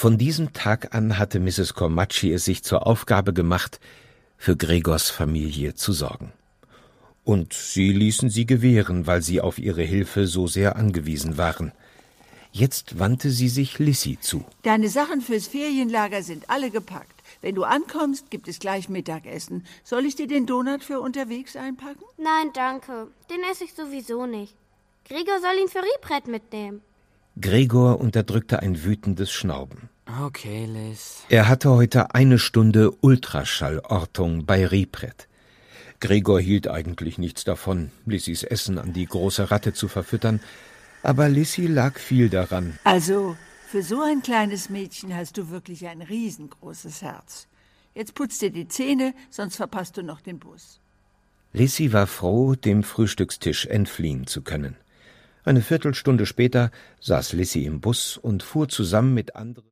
Von diesem Tag an hatte Mrs. Cormacci es sich zur Aufgabe gemacht, für Gregors Familie zu sorgen. Und sie ließen sie gewähren, weil sie auf ihre Hilfe so sehr angewiesen waren. Jetzt wandte sie sich Lissy zu. Deine Sachen fürs Ferienlager sind alle gepackt. Wenn du ankommst, gibt es gleich Mittagessen. Soll ich dir den Donut für unterwegs einpacken? Nein, danke. Den esse ich sowieso nicht. Gregor soll ihn für Ripret mitnehmen. Gregor unterdrückte ein wütendes Schnauben. Okay, Liz. Er hatte heute 1 Stunde Ultraschallortung bei Ripret. Gregor hielt eigentlich nichts davon, Lissys Essen an die große Ratte zu verfüttern, aber Lissy lag viel daran. Also, für so ein kleines Mädchen hast du wirklich ein riesengroßes Herz. Jetzt putz dir die Zähne, sonst verpasst du noch den Bus. Lissy war froh, dem Frühstückstisch entfliehen zu können. Eine Viertelstunde später saß Lissy im Bus und fuhr zusammen mit anderen